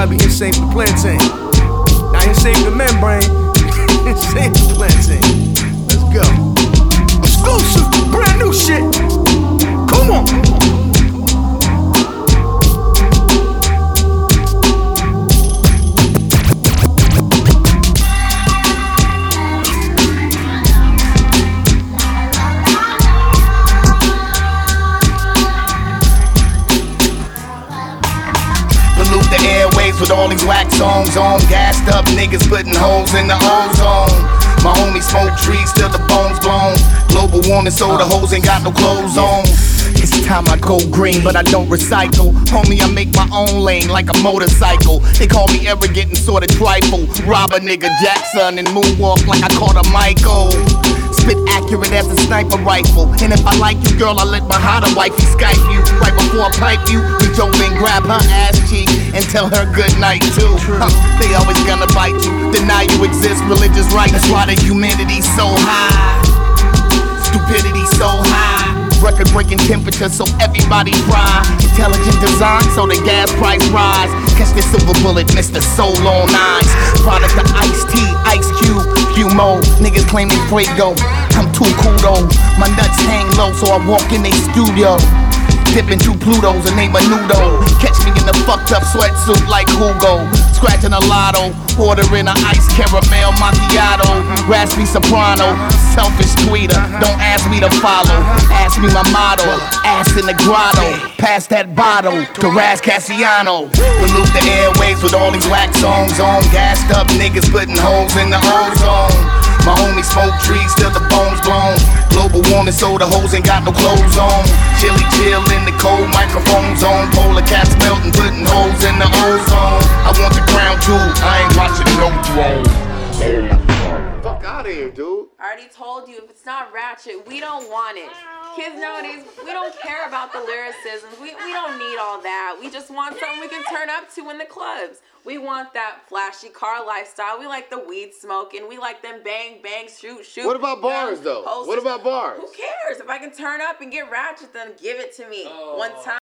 gotta be insane for the plantain. Not insane for the membrane. Insane for the plantain. Let's go. Exclusive, brand new shit. Come on. Pollute the airwaves with all these wax songs on. Gassed up niggas putting holes in the ozone. My homie smoke trees till the bones blown. Global warming so the hoes ain't got no clothes on. It's time I go green, but I don't recycle. Homie, I make my own lane like a motorcycle. They call me arrogant and sorta trifle. Rob a nigga Jackson and moonwalk like I caught a Michael. Spit accurate as a sniper rifle. And if I like you, girl, I let my hotter wifey Skype you. Right before I pipe you, we jump and grab her ass cheek and tell her good night too. They always gonna bite you, deny you exist, religious right. That's why the humanity's so high, stupidity so high. Record breaking temperature so everybody fry. Intelligent design so the gas price rise. Catch the silver bullet, Mr. Soul on Eyes. Product of Ice-T, Ice Cube, Fumo. Niggas claiming Fuego. I'm too cool though. My nuts hang low so I walk in they studio. Dipping two Plutos and name a noodle. Catch me in the fucked up sweatsuit like Hugo. Scratching a lotto, ordering an iced caramel macchiato. Raspy soprano, selfish tweeter. Don't ask me to follow, ask me my motto. Ass in the grotto, pass that bottle to Raz Cassiano. Pollute the airwaves with all these wax songs on. Gassed up niggas putting holes in the ozone. My homie smoke trees till the bones blown. Global warming so the hoes ain't got no clothes on. Chilly chill in the cold, microphones on. Polar cats melting, putting holes in the ozone. I want the crown too, I ain't watching no throne. Fuck out of here, dude. I already told you, if it's not ratchet, we don't want it. Kids nowadays, we don't care about the lyricisms. We don't need all that. We just want something we can turn up to in the clubs. We want that flashy car lifestyle. We like the weed smoking. We like them bang, bang, shoot, shoot. What about bars though? Posters. What about bars? Who cares? If I can turn up and get ratchet, then give it to me one time.